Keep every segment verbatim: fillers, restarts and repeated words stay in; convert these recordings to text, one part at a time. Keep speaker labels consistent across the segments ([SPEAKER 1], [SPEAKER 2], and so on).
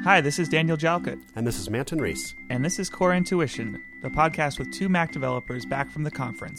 [SPEAKER 1] Hi, this is Daniel Jalkut.
[SPEAKER 2] And this is Manton Reese.
[SPEAKER 1] And this is Core Intuition, the podcast with two Mac developers back from the conference.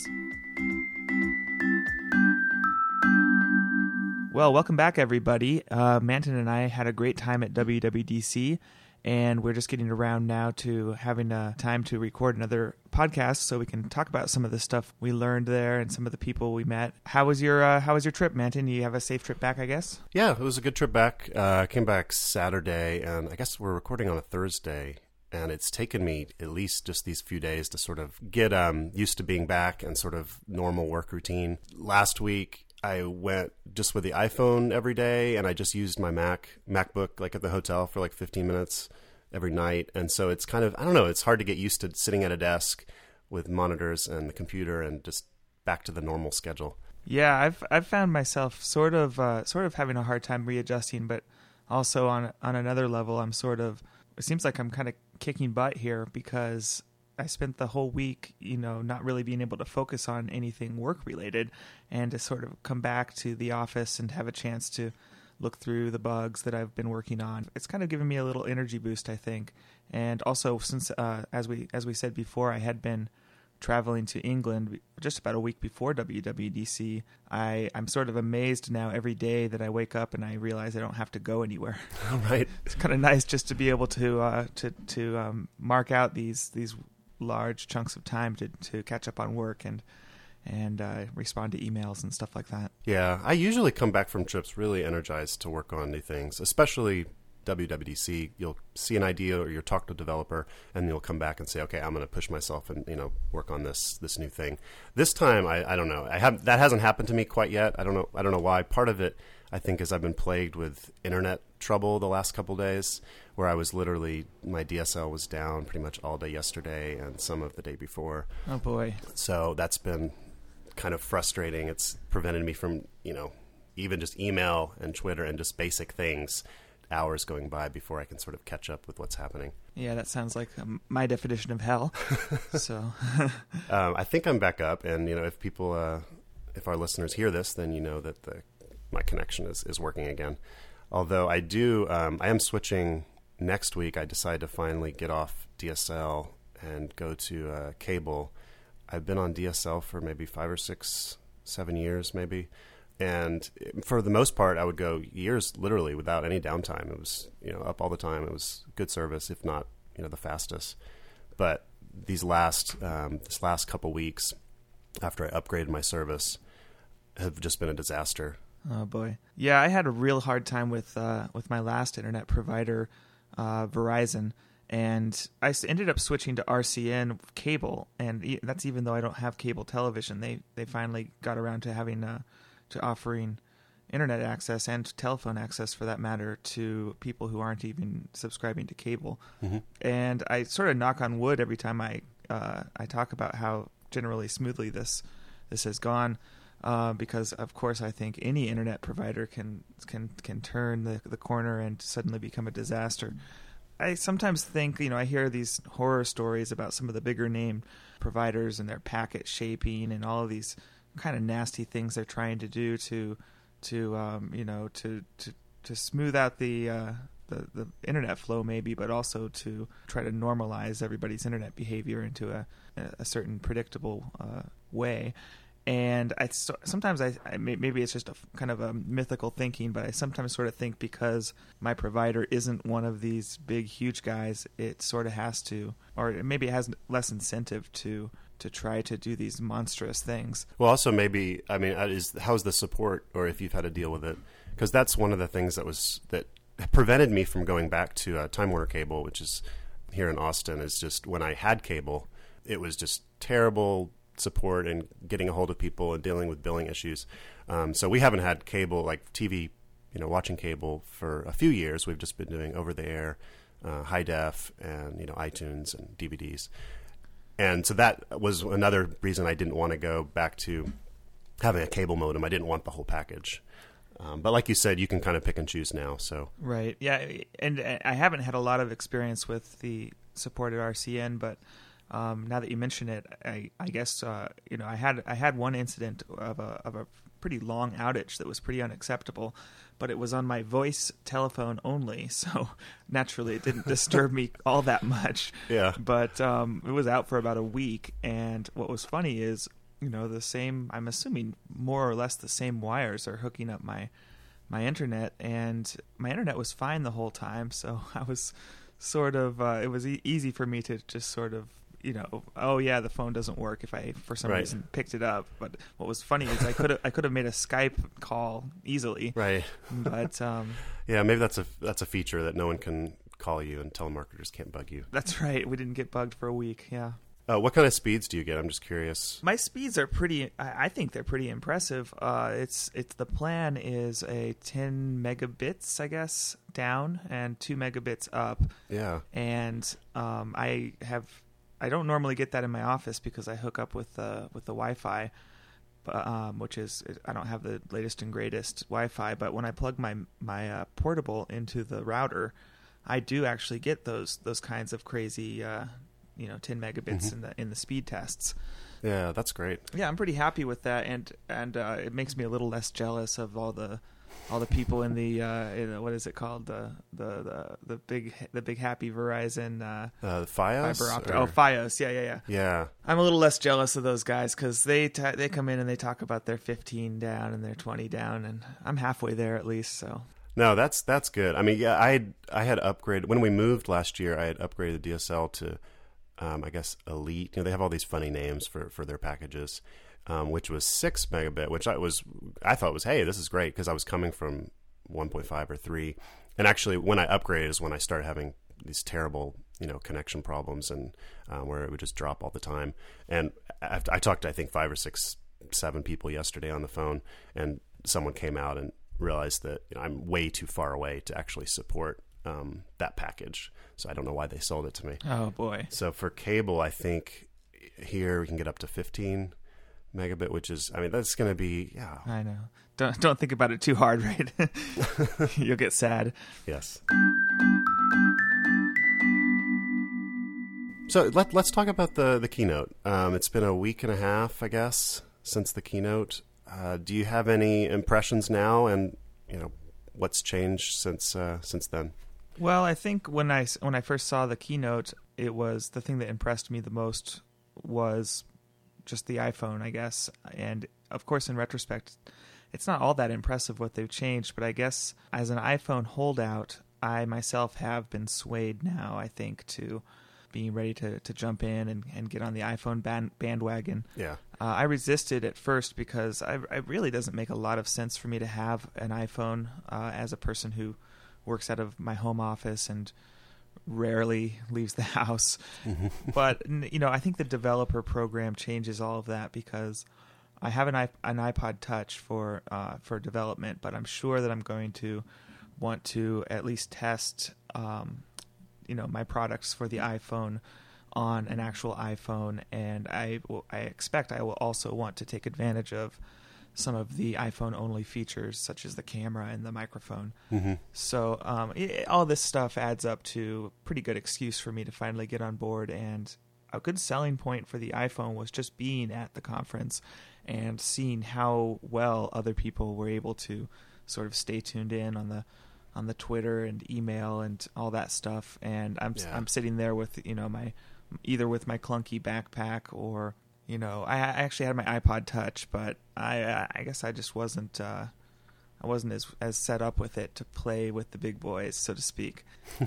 [SPEAKER 1] Well, welcome back, everybody. Uh, Manton and I had a great time at W W D C, and we're just getting around now to having a time to record another podcast so we can talk about some of the stuff we learned there and some of the people we met. How was your uh, How was your trip, Manton? You have a safe trip back, I guess?
[SPEAKER 2] Yeah, it was a good trip back. Uh, I came back Saturday, and I guess we're recording on a Thursday, and it's taken me at least just these few days to sort of get um, used to being back and sort of normal work routine. Last week, I went just with the iPhone every day, and I just used my Mac, MacBook, like at the hotel for like fifteen minutes every night. And so it's kind of, I don't know, it's hard to get used to sitting at a desk with monitors and the computer and just back to the normal schedule.
[SPEAKER 1] Yeah, I've I've found myself sort of uh, sort of having a hard time readjusting, but also on on another level, I'm sort of, it seems like I'm kind of kicking butt here because I spent the whole week, you know, not really being able to focus on anything work-related, and to sort of come back to the office and have a chance to look through the bugs that I've been working on. It's kind of given me a little energy boost, I think. And also, since, uh, as we as we said before, I had been traveling to England just about a week before W W D C, I, I'm sort of amazed now every day that I wake up and I realize I don't have to go anywhere.
[SPEAKER 2] Right.
[SPEAKER 1] It's kind of nice just to be able to uh, to to um, mark out these these large chunks of time to, to catch up on work and and uh, respond to emails and stuff like that.
[SPEAKER 2] Yeah, I usually come back from trips really energized to work on new things, especially W W D C. You'll see an idea or you'll talk to a developer and you'll come back and say, okay, I'm going to push myself and, you know, work on this this new thing. This time, I, I don't know. I have that hasn't happened to me quite yet. I don't know. I don't know why. Part of it, I think, is I've been plagued with internet trouble the last couple of days, where I was literally, my D S L was down pretty much all day yesterday and some of the day before.
[SPEAKER 1] Oh, boy.
[SPEAKER 2] So that's been kind of frustrating. It's prevented me from, you know, even just email and Twitter and just basic things, hours going by before I can sort of catch up with what's happening.
[SPEAKER 1] Yeah, that sounds like um, my definition of hell. So
[SPEAKER 2] um, I think I'm back up, and, you know, if people, uh, if our listeners hear this, then you know that the my connection is, is working again. Although I do, um, I am switching next week. I decided to finally get off D S L and go to uh, cable. I've been on D S L for maybe five or six, seven years maybe. And for the most part, I would go years literally without any downtime. It was, you know, up all the time. It was good service, if not, you know, the fastest. But these last, um, this last couple weeks after I upgraded my service have just been a disaster.
[SPEAKER 1] Oh, boy. Yeah, I had a real hard time with uh, with my last internet provider, uh, Verizon, and I ended up switching to R C N cable, and that's even though I don't have cable television. They they finally got around to having uh, to offering internet access and telephone access, for that matter, to people who aren't even subscribing to cable. Mm-hmm. And I sort of knock on wood every time I uh, I talk about how generally smoothly this this has gone. Uh, because of course I think any internet provider can can can turn the the corner and suddenly become a disaster. I sometimes think, you know, I hear these horror stories about some of the bigger name providers and their packet shaping and all of these kind of nasty things they're trying to do to to um, you know to, to to smooth out the, uh, the the internet flow maybe, but also to try to normalize everybody's internet behavior into a a certain predictable uh, way. And I sometimes I, I maybe it's just a kind of a mythical thinking, but I sometimes sort of think because my provider isn't one of these big, huge guys, it sort of has to, or maybe it has less incentive to to try to do these monstrous things.
[SPEAKER 2] Well, also maybe, I mean, is how's the support, or if you've had to deal with it? Because that's one of the things that was that prevented me from going back to uh, Time Warner Cable, which is here in Austin. Is just when I had cable, it was just terrible support and getting a hold of people and dealing with billing issues. Um, so we haven't had cable, like T V, you know, watching cable for a few years. We've just been doing over the air, uh, high def, and, you know, iTunes and D V Ds. And so that was another reason I didn't want to go back to having a cable modem. I didn't want the whole package. Um, but like you said, you can kind of pick and choose now. So
[SPEAKER 1] right, yeah, and I haven't had a lot of experience with the support at R C N, but Um, now that you mention it, I, I guess uh, you know I had I had one incident of a of a pretty long outage that was pretty unacceptable, but it was on my voice telephone only, so naturally it didn't disturb me all that much.
[SPEAKER 2] Yeah.
[SPEAKER 1] But um, it was out for about a week, and what was funny is, you know, the same, I'm assuming more or less the same wires are hooking up my my internet, and my internet was fine the whole time, so I was sort of, uh, it was e- easy for me to just sort of, you know, oh yeah, the phone doesn't work if I, for some
[SPEAKER 2] right.
[SPEAKER 1] reason, picked it up. But what was funny is I could have I could have made a Skype call easily.
[SPEAKER 2] Right.
[SPEAKER 1] But um,
[SPEAKER 2] yeah, maybe that's a that's a feature that no one can call you and telemarketers can't bug you.
[SPEAKER 1] That's right. We didn't get bugged for a week. Yeah.
[SPEAKER 2] Uh, what kind of speeds do you get? I'm just curious.
[SPEAKER 1] My speeds are pretty. I I think they're pretty impressive. Uh, it's it's the plan is a ten megabits, I guess, down and two megabits up.
[SPEAKER 2] Yeah.
[SPEAKER 1] And um, I have. I don't normally get that in my office because I hook up with the with the Wi-Fi, um, which is I don't have the latest and greatest Wi-Fi. But when I plug my my uh, portable into the router, I do actually get those those kinds of crazy. Uh, you know, ten megabits
[SPEAKER 2] mm-hmm.
[SPEAKER 1] in the in the speed tests.
[SPEAKER 2] Yeah, that's great.
[SPEAKER 1] Yeah, I'm pretty happy with that, and and uh, it makes me a little less jealous of all the all the people in the uh, in, what is it called the the the, the big the big happy Verizon uh,
[SPEAKER 2] uh, Fios
[SPEAKER 1] fiber optic.
[SPEAKER 2] or...
[SPEAKER 1] Oh, Fios. Yeah, yeah, yeah.
[SPEAKER 2] Yeah.
[SPEAKER 1] I'm a little less jealous of those guys because they ta- they come in and they talk about their fifteen down and their twenty down, and I'm halfway there at least. So.
[SPEAKER 2] No, that's that's good. I mean, yeah, I had, I had upgraded when we moved last year. I had upgraded the D S L to. Um, I guess Elite. You know, they have all these funny names for, for their packages, um, which was six megabit, which I was I thought was hey, this is great because I was coming from one point five or three, and actually when I upgraded is when I started having these terrible you know connection problems and um, where it would just drop all the time. And I, I talked to I think five or six, seven people yesterday on the phone, and someone came out and realized that you know, I'm way too far away to actually support um, that package. So I don't know why they sold it to me.
[SPEAKER 1] Oh boy!
[SPEAKER 2] So for cable, I think here we can get up to fifteen megabit, which is, I mean, that's going to be, yeah.
[SPEAKER 1] I know. Don't don't think about it too hard, right? You'll get sad.
[SPEAKER 2] Yes. So let let's talk about the the keynote. Um, it's been a week and a half, I guess, since the keynote. Uh, do you have any impressions now, and you know what's changed since uh, since then?
[SPEAKER 1] Well, I think when I, when I first saw the keynote, it was the thing that impressed me the most was just the iPhone, I guess. And of course, in retrospect, it's not all that impressive what they've changed. But I guess as an iPhone holdout, I myself have been swayed now, I think, to being ready to, to jump in and, and get on the iPhone band, bandwagon.
[SPEAKER 2] Yeah.
[SPEAKER 1] Uh, I resisted at first because I, it really doesn't make a lot of sense for me to have an iPhone uh, as a person who works out of my home office and rarely leaves the house. Mm-hmm. But, you know, I think the developer program changes all of that because I have an, iP- an iPod Touch for uh, for development, but I'm sure that I'm going to want to at least test, um, you know, my products for the iPhone on an actual iPhone, and I will, I expect I will also want to take advantage of some of the iPhone-only features, such as the camera and the microphone.
[SPEAKER 2] Mm-hmm.
[SPEAKER 1] So um, it, all this stuff adds up to a pretty good excuse for me to finally get on board. And a good selling point for the iPhone was just being at the conference and seeing how well other people were able to sort of stay tuned in on the on the Twitter and email and all that stuff. And I'm yeah. I'm sitting there with you know my either with my clunky backpack or. You know, I actually had my iPod Touch, but I I guess I just wasn't uh, I wasn't as as set up with it to play with the big boys, so to speak.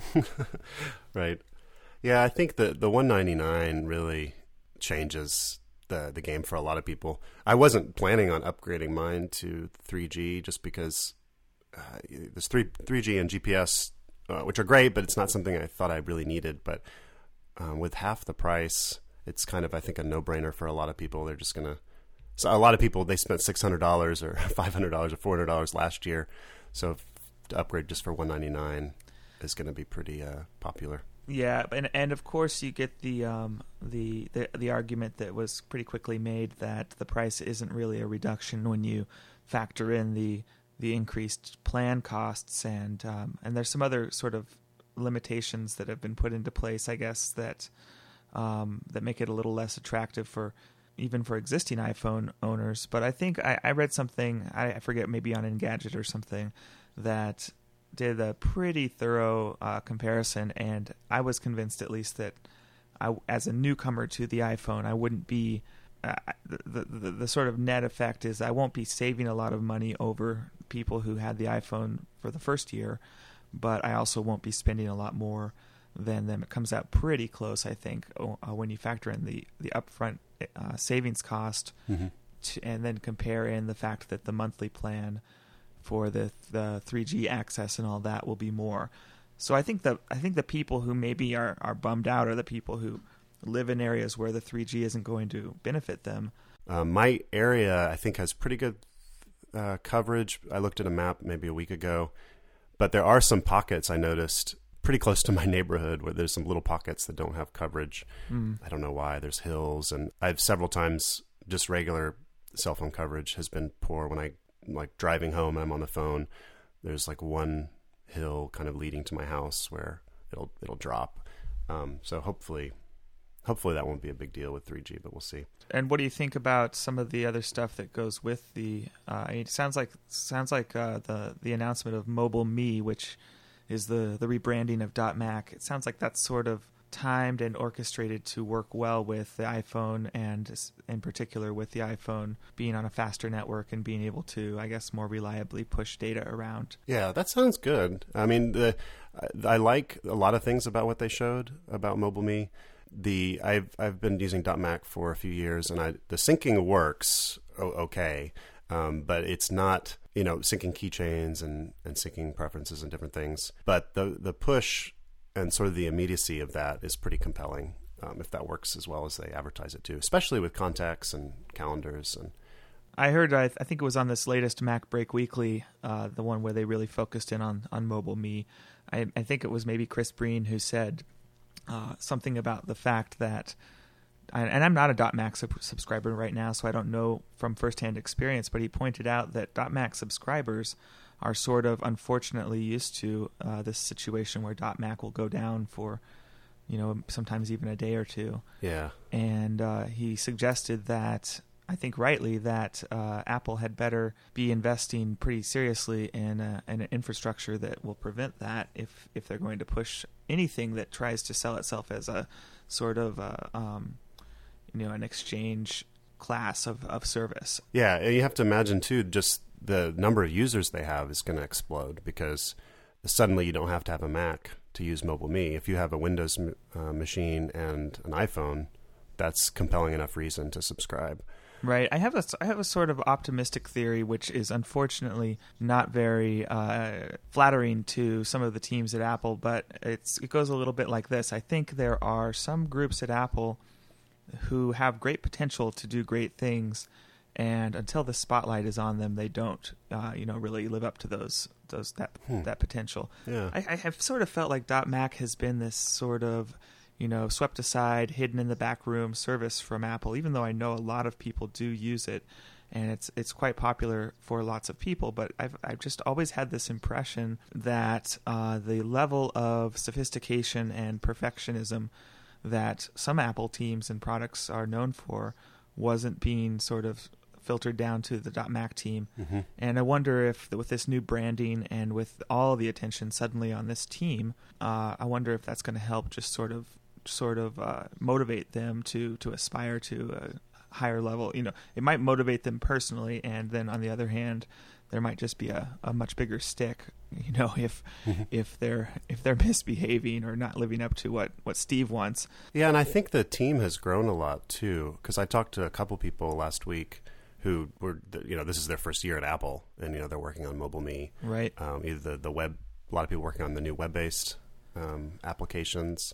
[SPEAKER 2] Right. Yeah, I think the the one ninety-nine really changes the the game for a lot of people. I wasn't planning on upgrading mine to three G just because uh, there's three 3G and G P S, uh, which are great, but it's not something I thought I really needed. But um, with half the price, it's kind of, I think, a no-brainer for a lot of people. They're just going to... So a lot of people, they spent six hundred dollars or five hundred dollars or four hundred dollars last year. So if, to upgrade just for one ninety-nine is going to be pretty uh, popular.
[SPEAKER 1] Yeah, and and of course you get the, um, the the the argument that was pretty quickly made that the price isn't really a reduction when you factor in the the increased plan costs, and um, and there's some other sort of limitations that have been put into place, I guess, that... Um, that make it a little less attractive for, even for existing iPhone owners. But I think I, I read something, I, I forget, maybe on Engadget or something, that did a pretty thorough uh, comparison, and I was convinced at least that I, as a newcomer to the iPhone, I wouldn't be uh, the, the the sort of net effect is I won't be saving a lot of money over people who had the iPhone for the first year, but I also won't be spending a lot more than them. It comes out pretty close, I think, uh, when you factor in the the upfront uh, savings cost,
[SPEAKER 2] mm-hmm.
[SPEAKER 1] to, and then compare in the fact that the monthly plan for the the three G access and all that will be more. So I think the I think the people who maybe are, are bummed out are the people who live in areas where the three G isn't going to benefit them.
[SPEAKER 2] Uh, my area, I think, has pretty good uh, coverage. I looked at a map maybe a week ago, but there are some pockets I noticed pretty close to my neighborhood where there's some little pockets that don't have coverage.
[SPEAKER 1] Mm.
[SPEAKER 2] I don't know why. There's hills, and I've several times just regular cell phone coverage has been poor when I like driving home and I'm on the phone. There's like one hill kind of leading to my house where it'll it'll drop. Um, so hopefully, hopefully that won't be a big deal with three G, but we'll see.
[SPEAKER 1] And what do you think about some of the other stuff that goes with the? Uh, it sounds like sounds like uh, the the announcement of Mobile Me, which is the the rebranding of .Mac. It sounds like that's sort of timed and orchestrated to work well with the iPhone, and in particular with the iPhone being on a faster network and being able to, I guess, more reliably push data around.
[SPEAKER 2] Yeah, that sounds good. I mean, the I like a lot of things about what they showed about Mobile Me. The I've I've been using .Mac for a few years, and I the syncing works okay, um, but it's not, you know, syncing keychains and, and syncing preferences and different things. But the the push and sort of the immediacy of that is pretty compelling, um, if that works as well as they advertise it to, especially with contacts and calendars. And
[SPEAKER 1] I heard, I, th- I think it was on this latest Mac Break Weekly, uh, the one where they really focused in on, on Mobile Me. I, I think it was maybe Chris Breen who said uh, something about the fact that, and I'm not a .Mac sub- subscriber right now, so I don't know from firsthand experience, but he pointed out that .Mac subscribers are sort of unfortunately used to uh, this situation where .Mac will go down for, you know, sometimes even a day or two.
[SPEAKER 2] Yeah.
[SPEAKER 1] And uh, he suggested that, I think rightly, that uh, Apple had better be investing pretty seriously in, a, in an infrastructure that will prevent that if, if they're going to push anything that tries to sell itself as a sort of, a, um, you know, an exchange class of, of service.
[SPEAKER 2] Yeah, and you have to imagine, too, just the number of users they have is going to explode because suddenly you don't have to have a Mac to use Mobile Me. If you have a Windows uh, machine and an iPhone, that's compelling enough reason to subscribe.
[SPEAKER 1] Right. I have a, I have a sort of optimistic theory, which is unfortunately not very uh, flattering to some of the teams at Apple, but it's it goes a little bit like this. I think there are some groups at Apple who have great potential to do great things, and until the spotlight is on them, they don't, uh, you know, really live up to those those that
[SPEAKER 2] hmm.
[SPEAKER 1] that potential.
[SPEAKER 2] Yeah.
[SPEAKER 1] I, I have sort of felt like .Mac has been this sort of, you know, swept aside, hidden in the back room service from Apple, even though I know a lot of people do use it, and it's it's quite popular for lots of people. But I've I've just always had this impression that uh, the level of sophistication and perfectionism that some Apple teams and products are known for wasn't being sort of filtered down to the .Mac team.
[SPEAKER 2] Mm-hmm.
[SPEAKER 1] And I wonder if with this new branding and with all the attention suddenly on this team, uh, I wonder if that's going to help just sort of sort of uh, motivate them to to aspire to a higher level. You know, it might motivate them personally, and then on the other hand, there might just be a, a much bigger stick, you know, if
[SPEAKER 2] mm-hmm.
[SPEAKER 1] if they're if they're misbehaving or not living up to what, what Steve wants.
[SPEAKER 2] Yeah, and I think the team has grown a lot too, because I talked to a couple people last week who were, you know, this is their first year at Apple, and, you know, they're working on Mobile Me.
[SPEAKER 1] Right.
[SPEAKER 2] Um, either the, the web, a lot of people working on the new web-based um, applications,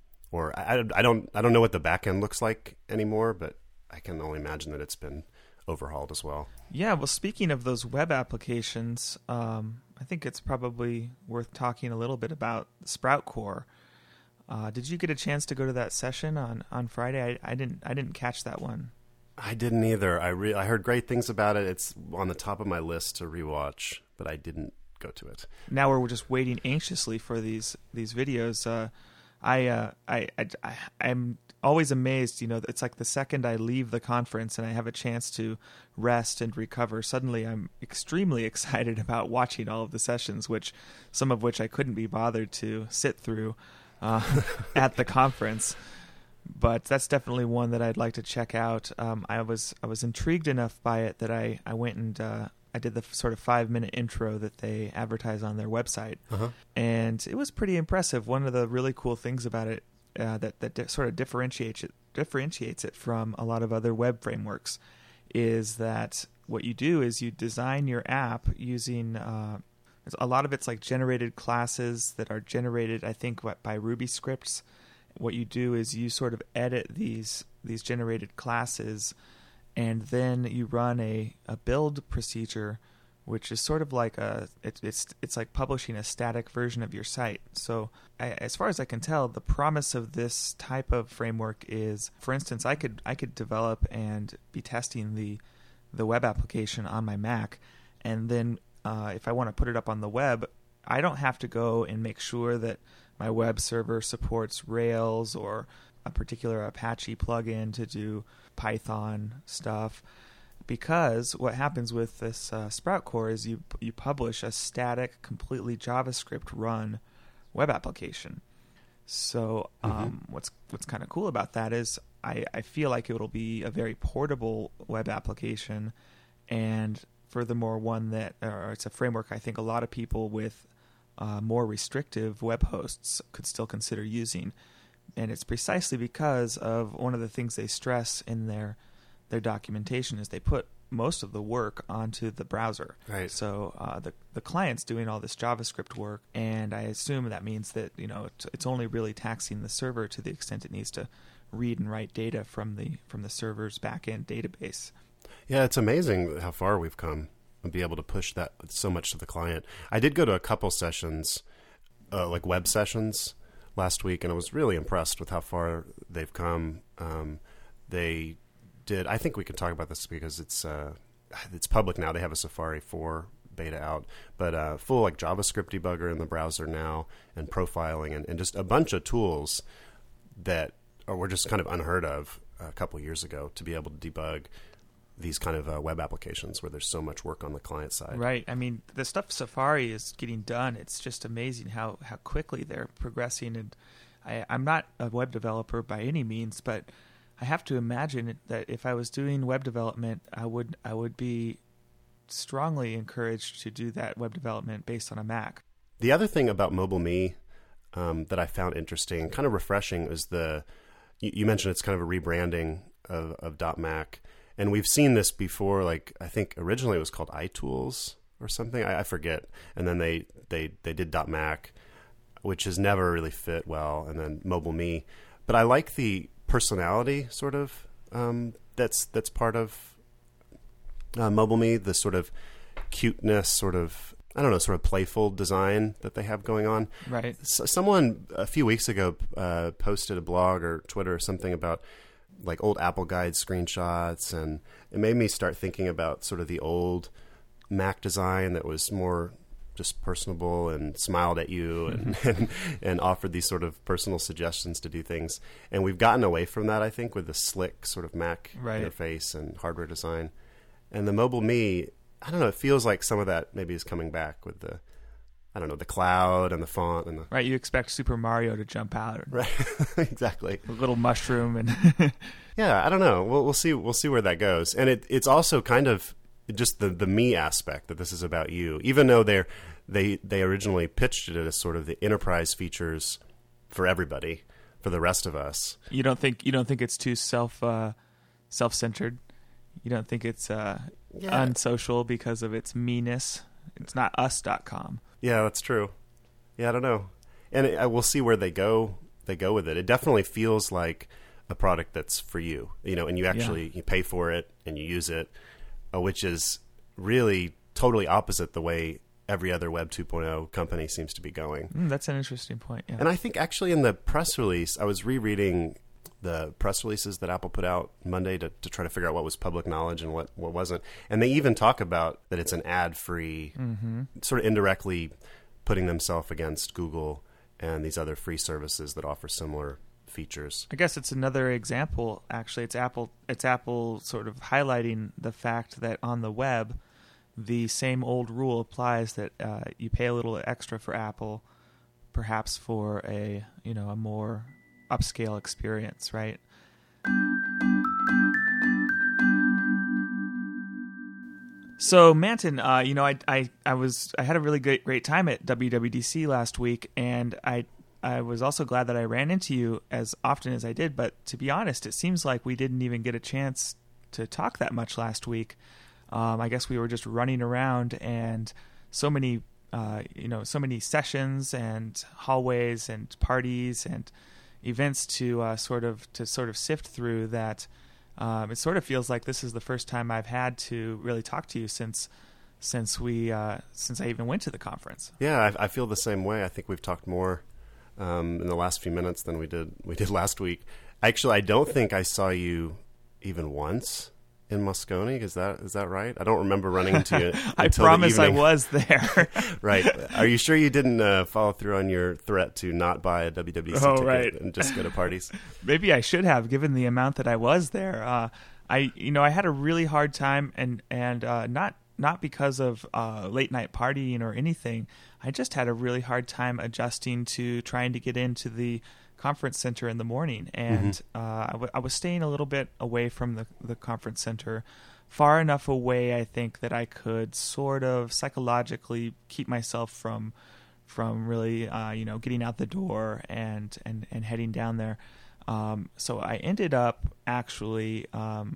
[SPEAKER 2] or I, I don't I don't know what the back end looks like anymore, but I can only imagine that it's been overhauled as well.
[SPEAKER 1] Yeah, well, speaking of those web applications, um, I think it's probably worth talking a little bit about Sprout Core. Uh, did you get a chance to go to that session on, on Friday? I, I didn't. I didn't catch that one.
[SPEAKER 2] I didn't either. I re- I heard great things about it. It's on the top of my list to rewatch, but I didn't go to it.
[SPEAKER 1] Now we're just waiting anxiously for these these videos. Uh, I, uh, I, I, I, I'm always amazed. You know, it's like the second I leave the conference and I have a chance to rest and recover, suddenly I'm extremely excited about watching all of the sessions, which some of which I couldn't be bothered to sit through uh, at the conference. But that's definitely one that I'd like to check out. Um, I was I was intrigued enough by it that I, I went and uh, I did the sort of five minute intro that they advertise on their website,
[SPEAKER 2] uh-huh.
[SPEAKER 1] and it was pretty impressive. One of the really cool things about it uh, that that di- sort of differentiates it differentiates it from a lot of other web frameworks is that what you do is you design your app using uh, a lot of it's like generated classes that are generated, I think, what, by Ruby scripts. What you do is you sort of edit these these generated classes, and then you run a, a build procedure, which is sort of like a it, it's it's like publishing a static version of your site. So I, as far as I can tell, the promise of this type of framework is, for instance, I could I could develop and be testing the the web application on my Mac, and then uh, if I want to put it up on the web, I don't have to go and make sure that my web server supports Rails or a particular Apache plugin to do Python stuff, because what happens with this uh, Sprout Core is you you publish a static, completely JavaScript run web application. So um, mm-hmm. what's what's kind of cool about that is I, I feel like it will be a very portable web application, and furthermore one that or it's a framework I think a lot of people with uh, more restrictive web hosts could still consider using. And it's precisely because of one of the things they stress in their their documentation is they put most of the work onto the browser.
[SPEAKER 2] Right.
[SPEAKER 1] So uh, the the client's doing all this JavaScript work, and I assume that means that you know it's, it's only really taxing the server to the extent it needs to read and write data from the from the server's backend database.
[SPEAKER 2] Yeah, it's amazing how far we've come and be able to push that so much to the client. I did go to a couple sessions, uh, like web sessions, last week, and I was really impressed with how far they've come. Um, they did. I think we can talk about this because it's uh, it's public now. They have a Safari four beta out, but uh, full like JavaScript debugger in the browser now, and profiling, and, and just a bunch of tools that are, were just kind of unheard of a couple years ago to be able to debug these kind of uh, web applications where there's so much work on the client side.
[SPEAKER 1] Right. I mean, the stuff Safari is getting done. It's just amazing how, how quickly they're progressing. And I, I'm not a web developer by any means, but I have to imagine that if I was doing web development, I would I would be strongly encouraged to do that web development based on a Mac.
[SPEAKER 2] The other thing about MobileMe um, that I found interesting, kind of refreshing, is the you, you mentioned it's kind of a rebranding of, of .Mac. And we've seen this before, like I think originally it was called iTools or something. I, I forget. And then they, they, they did .Mac, which has never really fit well, and then MobileMe. But I like the personality sort of um, that's that's part of uh, MobileMe, the sort of cuteness, sort of, I don't know, sort of playful design that they have going on.
[SPEAKER 1] Right.
[SPEAKER 2] So someone a few weeks ago uh, posted a blog or Twitter or something about like old Apple Guide screenshots, and it made me start thinking about sort of the old Mac design that was more just personable and smiled at you and, and and offered these sort of personal suggestions to do things. And we've gotten away from that, I think, with the slick sort of Mac
[SPEAKER 1] right.
[SPEAKER 2] interface and hardware design. And the MobileMe, I don't know, it feels like some of that maybe is coming back with the, I don't know, the cloud and the font and the
[SPEAKER 1] right. You expect Super Mario to jump out,
[SPEAKER 2] right? Exactly.
[SPEAKER 1] A little mushroom and
[SPEAKER 2] yeah, I don't know. We'll we'll see. We'll see where that goes. And it it's also kind of just the the me aspect that this is about you. Even though they're they they originally pitched it as sort of the enterprise features for everybody, for the rest of us.
[SPEAKER 1] You don't think you don't think it's too self uh, self centered. You don't think it's uh, yeah. unsocial because of its meanness. It's not us dot com.
[SPEAKER 2] Yeah, that's true. Yeah, I don't know, and it, we'll see where they go. They go with it. It definitely feels like a product that's for you, you know, and you actually yeah. you pay for it and you use it, uh, which is really totally opposite the way every other Web two point oh company seems to be going.
[SPEAKER 1] Mm, that's an interesting point. Yeah.
[SPEAKER 2] And I think actually in the press release, I was rereading the press releases that Apple put out Monday to, to try to figure out what was public knowledge and what, what wasn't. And they even talk about that it's an ad-free, mm-hmm. sort of indirectly putting themselves against Google and these other free services that offer similar features.
[SPEAKER 1] I guess it's another example. Actually, it's Apple. It's Apple sort of highlighting the fact that on the web, the same old rule applies, that uh, you pay a little extra for Apple, perhaps for a you know a more upscale experience, right? So Manton, uh, you know, I, I I was I had a really great great time at W W D C last week, and I I was also glad that I ran into you as often as I did. But to be honest, it seems like we didn't even get a chance to talk that much last week. Um, I guess we were just running around, and so many uh, you know so many sessions and hallways and parties and events to uh, sort of to sort of sift through that. Um, it sort of feels like this is the first time I've had to really talk to you since since we uh, since I even went to the conference.
[SPEAKER 2] Yeah, I, I feel the same way. I think we've talked more um, in the last few minutes than we did we did last week. Actually, I don't think I saw you even once in Moscone. Is that is that right? I don't remember running into you.
[SPEAKER 1] I
[SPEAKER 2] until
[SPEAKER 1] promise
[SPEAKER 2] the
[SPEAKER 1] I
[SPEAKER 2] evening.
[SPEAKER 1] was there.
[SPEAKER 2] Right. Are you sure you didn't uh, follow through on your threat to not buy a W W D C
[SPEAKER 1] Oh,
[SPEAKER 2] ticket
[SPEAKER 1] right.
[SPEAKER 2] and just go to parties?
[SPEAKER 1] Maybe I should have, given the amount that I was there. Uh, I, you know, I had a really hard time, and and uh, not not because of uh, late night partying or anything. I just had a really hard time adjusting to trying to get into the conference center in the morning, and mm-hmm. uh, I, w- I was staying a little bit away from the the conference center, far enough away, I think, that I could sort of psychologically keep myself from from really, uh, you know, getting out the door and and, and heading down there. Um, so I ended up actually um,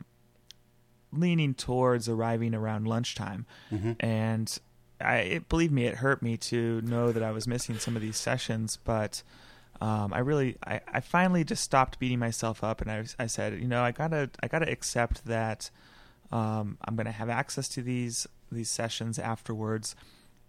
[SPEAKER 1] leaning towards arriving around lunchtime, mm-hmm. and I it, believe me, it hurt me to know that I was missing some of these sessions, but um, I really, I, I finally just stopped beating myself up, and I, I said, you know, I gotta, I gotta accept that um, I'm gonna have access to these these sessions afterwards,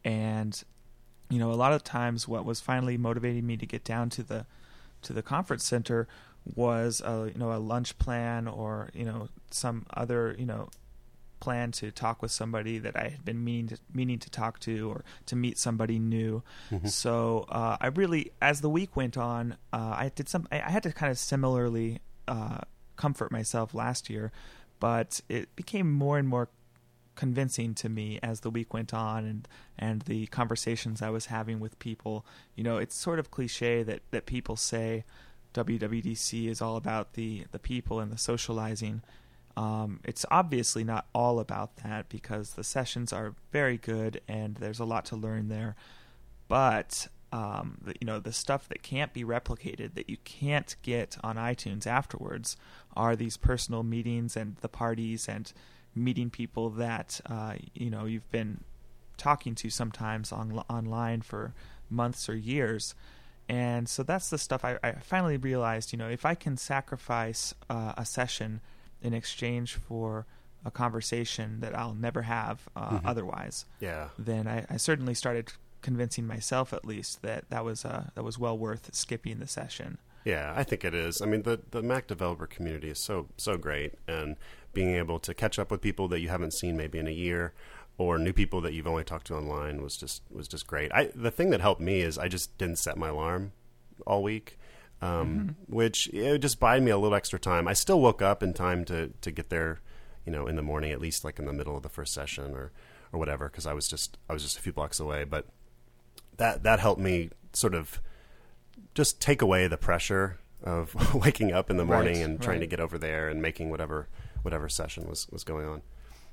[SPEAKER 1] and you know, a lot of times, what was finally motivating me to get down to the to the conference center was a, you know a lunch plan, or you know some other you know plan to talk with somebody that I had been meaning to, meaning to talk to, or to meet somebody new. Mm-hmm. So uh, I really, as the week went on, uh, I did some. I, I had to kind of similarly uh, comfort myself last year, but it became more and more convincing to me as the week went on, and and the conversations I was having with people. You know, it's sort of cliche that that people say W W D C is all about the the people and the socializing. Um, it's obviously not all about that, because the sessions are very good and there's a lot to learn there. But um, the, you know, the stuff that can't be replicated, that you can't get on iTunes afterwards, are these personal meetings and the parties and meeting people that uh, you know you've been talking to sometimes on online for months or years. And so that's the stuff I, I finally realized. You know, if I can sacrifice uh, a session in exchange for a conversation that I'll never have uh, mm-hmm. otherwise,
[SPEAKER 2] yeah,
[SPEAKER 1] then I, I certainly started convincing myself, at least, that that was uh, that was well worth skipping the session.
[SPEAKER 2] Yeah, I think it is. I mean, the, the Mac developer community is so so great, and being able to catch up with people that you haven't seen maybe in a year, or new people that you've only talked to online was just was just great. I the thing that helped me is I just didn't set my alarm all week, um, mm-hmm. which it would just buy me a little extra time. I still woke up in time to, to get there, you know, in the morning, at least like in the middle of the first session or or whatever, because I was just I was just a few blocks away. But that that helped me sort of just take away the pressure of waking up in the morning right, and trying right. to get over there and making whatever whatever session was, was going on.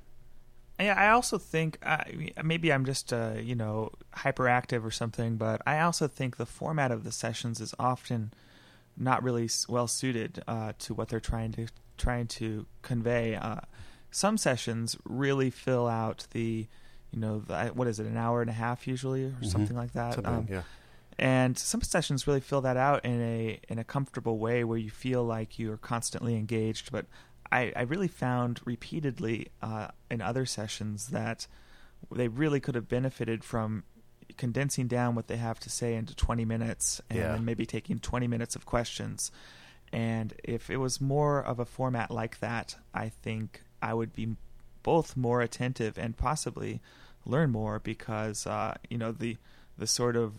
[SPEAKER 1] Yeah, I also think uh, maybe I'm just uh, you know hyperactive or something, but I also think the format of the sessions is often not really well suited uh, to what they're trying to trying to convey. Uh, some sessions really fill out the you know the, what is it an hour and a half usually or mm-hmm. something like that.
[SPEAKER 2] Something, um, yeah.
[SPEAKER 1] And some sessions really fill that out in a in a comfortable way where you feel like you're constantly engaged. But I, I really found repeatedly uh, in other sessions that they really could have benefited from condensing down what they have to say into twenty minutes, and
[SPEAKER 2] yeah.
[SPEAKER 1] then maybe taking twenty minutes of questions. And if it was more of a format like that, I think I would be both more attentive and possibly learn more, because uh, you know the the sort of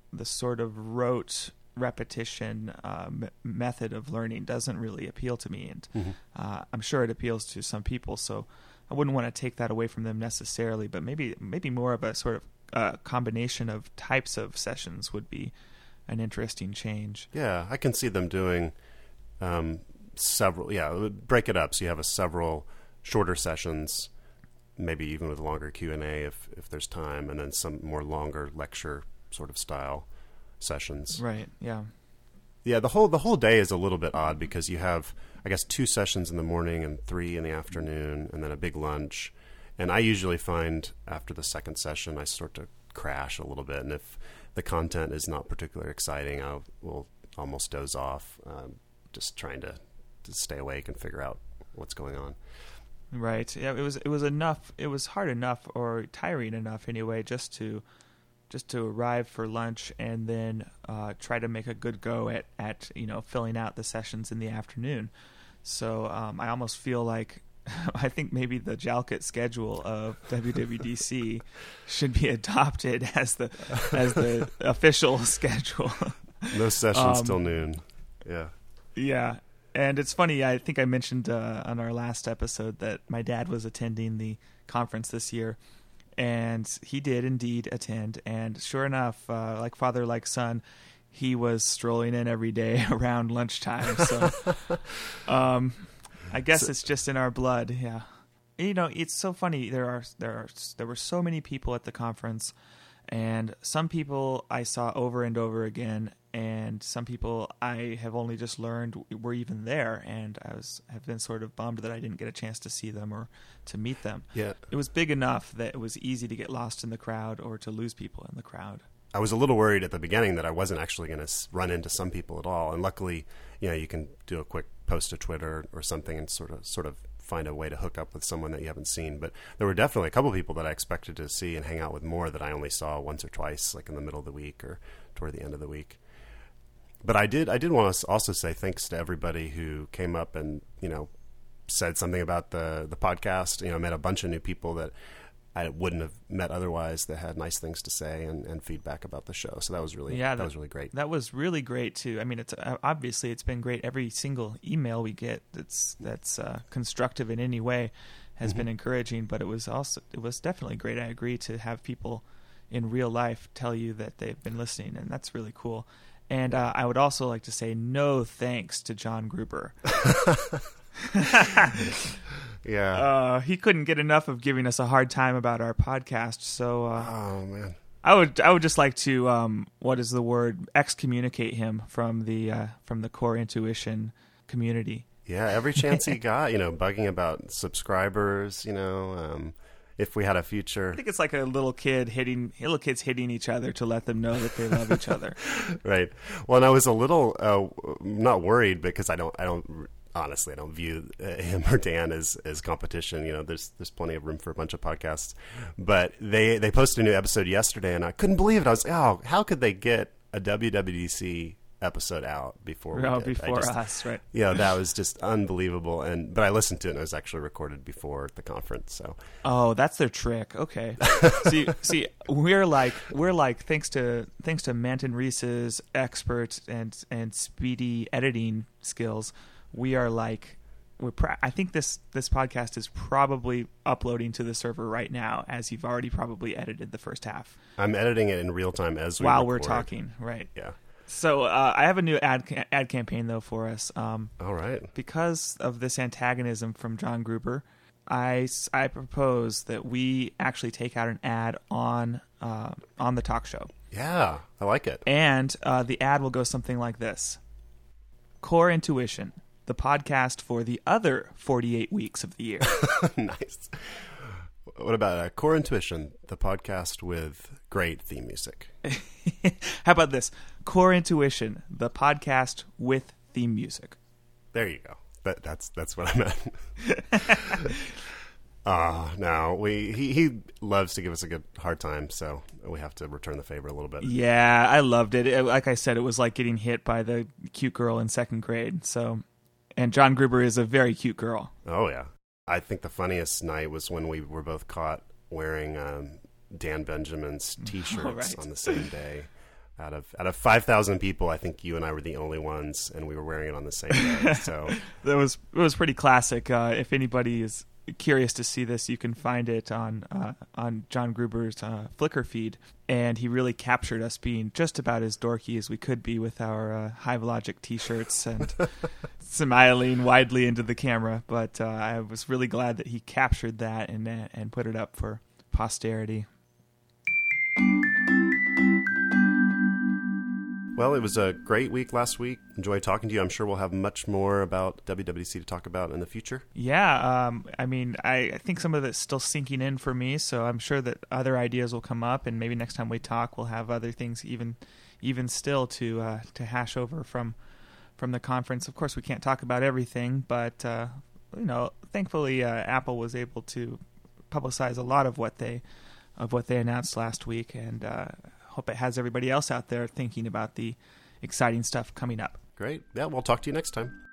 [SPEAKER 1] the sort of rote repetition uh, m- method of learning doesn't really appeal to me, and mm-hmm. uh, I'm sure it appeals to some people. So I wouldn't want to take that away from them necessarily, but maybe maybe more of a sort of uh, combination of types of sessions would be an interesting change.
[SPEAKER 2] Yeah, I can see them doing um, several. Yeah, break it up so you have a several shorter sessions, maybe even with longer Q and A if if there's time, and then some more longer lecture sort of style sessions.
[SPEAKER 1] Right. Yeah.
[SPEAKER 2] Yeah. The whole the whole day is a little bit odd because you have, I guess, two sessions in the morning and three in the afternoon, and then a big lunch. And I usually find after the second session, I start to crash a little bit, and if the content is not particularly exciting, I will almost doze off, um, just trying to, to stay awake and figure out what's going on.
[SPEAKER 1] Right. Yeah. It was it was enough. It was hard enough, or tiring enough anyway, just to. just to arrive for lunch and then uh, try to make a good go at, at, you know, filling out the sessions in the afternoon. So um, I almost feel like I think maybe the Jalkut schedule of W W D C should be adopted as the as the official schedule.
[SPEAKER 2] No sessions
[SPEAKER 1] um,
[SPEAKER 2] till noon. Yeah.
[SPEAKER 1] Yeah. And it's funny, I think I mentioned uh, on our last episode that my dad was attending the conference this year. And he did indeed attend. And sure enough, uh, like father, like son, he was strolling in every day around lunchtime. So um, I guess so, it's just in our blood. Yeah. You know, it's so funny. There are there are there were so many people at the conference, and some people I saw over and over again, and some people I have only just learned were even there, and I was have been sort of bummed that I didn't get a chance to see them or to meet them.
[SPEAKER 2] Yeah.
[SPEAKER 1] It was big enough that it was easy to get lost in the crowd or to lose people in the crowd.
[SPEAKER 2] I was a little worried at the beginning that I wasn't actually going to run into some people at all, and luckily, you know, you can do a quick post to Twitter or something and sort of sort of find a way to hook up with someone that you haven't seen. But there were definitely a couple of people that I expected to see and hang out with more that I only saw once or twice, like in the middle of the week or toward the end of the week. But I did I did want to also say thanks to everybody who came up and, you know, said something about the, the podcast. You know, I met a bunch of new people that I wouldn't have met otherwise that had nice things to say and, and feedback about the show. So that was really yeah, that, that was really great.
[SPEAKER 1] That was really great too. I mean, it's uh, obviously it's been great. Every single email we get that's that's uh, constructive in any way has mm-hmm. been encouraging. But it was also it was definitely great. I agree to have people in real life tell you that they've been listening, and that's really cool. And uh, I would also like to say no thanks to John Gruber.
[SPEAKER 2] Yeah,
[SPEAKER 1] uh, he couldn't get enough of giving us a hard time about our podcast. So, uh,
[SPEAKER 2] oh man,
[SPEAKER 1] I would I would just like to um, what is the word excommunicate him from the uh, from the Core Intuition community.
[SPEAKER 2] Yeah, every chance he got, you know, bugging about subscribers. You know, um, if we had a future,
[SPEAKER 1] I think it's like a little kid hitting little kids hitting each other to let them know that they love each other.
[SPEAKER 2] Right. Well, and I was a little uh, not worried because I don't I don't. Honestly, I don't view uh, him or Dan as, as competition. You know, there's there's plenty of room for a bunch of podcasts. But they, they posted a new episode yesterday, and I couldn't believe it. I was like, oh, how could they get a W W D C episode out before we
[SPEAKER 1] oh,
[SPEAKER 2] did?
[SPEAKER 1] before
[SPEAKER 2] just,
[SPEAKER 1] us, right?
[SPEAKER 2] Yeah, you know, that was just unbelievable. And but I listened to it, and it was actually recorded before the conference. So,
[SPEAKER 1] oh, that's their trick. Okay, see, see, we're like we're like thanks to thanks to Manton Reese's expert and and speedy editing skills. We are like, we're. Pra- I think this this podcast is probably uploading to the server right now, as you've already probably edited the first half.
[SPEAKER 2] I'm editing it in real time as we
[SPEAKER 1] while
[SPEAKER 2] record.
[SPEAKER 1] we're talking, right?
[SPEAKER 2] Yeah.
[SPEAKER 1] So uh, I have a new ad ad campaign though for us. Um,
[SPEAKER 2] All right.
[SPEAKER 1] Because of this antagonism from John Gruber, I, I propose that we actually take out an ad on uh, on the talk show.
[SPEAKER 2] Yeah, I like it.
[SPEAKER 1] And uh, the ad will go something like this: Core Intuition, the podcast for the other forty-eight weeks of the year.
[SPEAKER 2] Nice. What about uh, Core Intuition, the podcast with great theme music?
[SPEAKER 1] How about this? Core Intuition, the podcast with theme music.
[SPEAKER 2] There you go. That, that's that's what I meant. Ah, uh, no, we he, he loves to give us a good hard time, so we have to return the favor a little bit.
[SPEAKER 1] Yeah, I loved it. it. Like I said, it was like getting hit by the cute girl in second grade. So. And John Gruber is a very cute girl.
[SPEAKER 2] Oh, yeah. I think the funniest night was when we were both caught wearing um, Dan Benjamin's T-shirts oh, right. on the same day. Out of out of five thousand people, I think you and I were the only ones, and we were wearing it on the same day. So
[SPEAKER 1] that was it was pretty classic. Uh, if anybody is curious to see this, you can find it on uh, on John Gruber's uh, Flickr feed, and he really captured us being just about as dorky as we could be with our uh, Hivelogic T-shirts and smiling widely into the camera. But uh, I was really glad that he captured that and and put it up for posterity.
[SPEAKER 2] Well, it was a great week last week. Enjoyed talking to you. I'm sure we'll have much more about W W D C to talk about in the future.
[SPEAKER 1] Yeah, um, I mean, I, I think some of it's still sinking in for me, so I'm sure that other ideas will come up, and maybe next time we talk, we'll have other things even even still to uh, to hash over from from the conference. Of course, we can't talk about everything, but uh, you know, thankfully, uh, Apple was able to publicize a lot of what they of what they announced last week, and uh, hope it has everybody else out there thinking about the exciting stuff coming up.
[SPEAKER 2] Great. Yeah, we'll talk to you next time.